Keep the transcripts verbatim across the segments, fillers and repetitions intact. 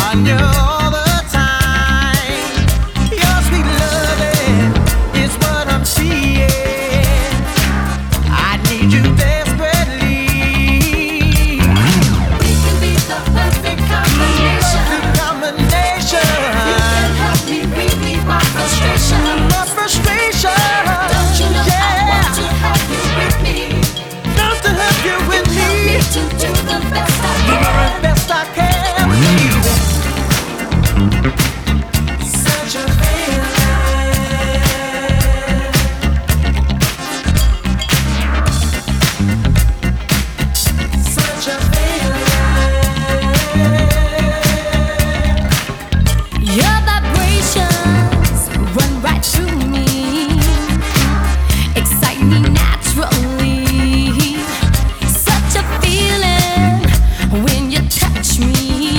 on you all the time. Your sweet loving is what I'm seeing. I need you desperately. We can be the perfect combination. Perfect combination. You can help me relieve my frustration. My frustration. Don't you know yeah. I want to have you with me? Love to have you with me. Help me to do the best I The very can. best I can with you. Such a feeling. Such a feeling. Your vibrations run right through me, excite me naturally. Such a feeling when you touch me.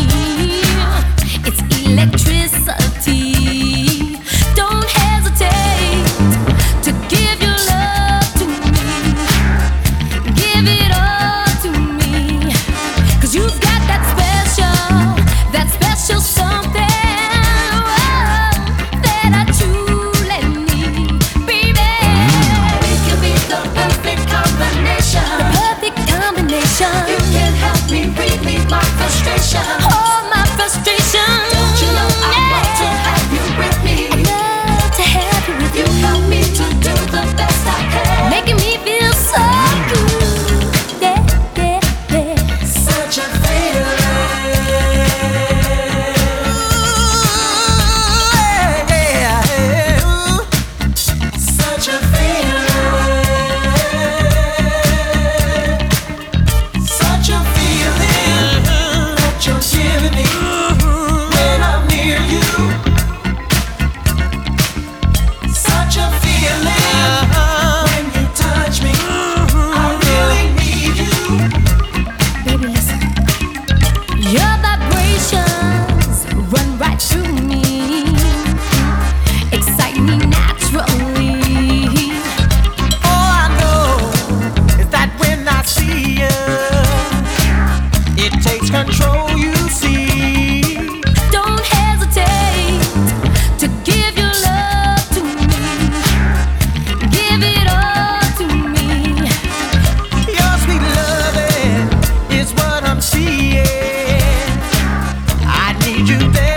It's electricity. Don't hesitate to give your love to me. Give it all to me. 'Cause you've got that special, that special something, oh, that I truly need, baby. We can be the perfect combination. The perfect combination. You can help me relieve my frustration. All my frustration. Don't you know I want to have you with me? I love to have you with You me. help me to do the best I can. Making me feel so good. Yeah, yeah, yeah. Such a feeling. Such a feeling. Such a feeling that you're giving me when I'm near you. Such a feeling when you touch me. I really need you. Baby, listen. Your vibrations run right through me, excite me naturally. All I know is that when I see you, it takes control, you see. Don't hesitate to give your love to me. Give it all to me. Your sweet loving is what I'm seeing. I need you there.